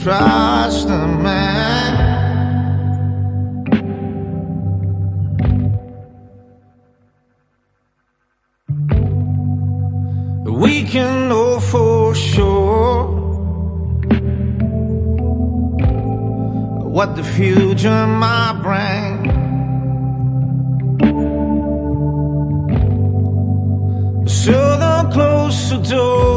trust a man. We can know for sure what the future might bring. So the closer door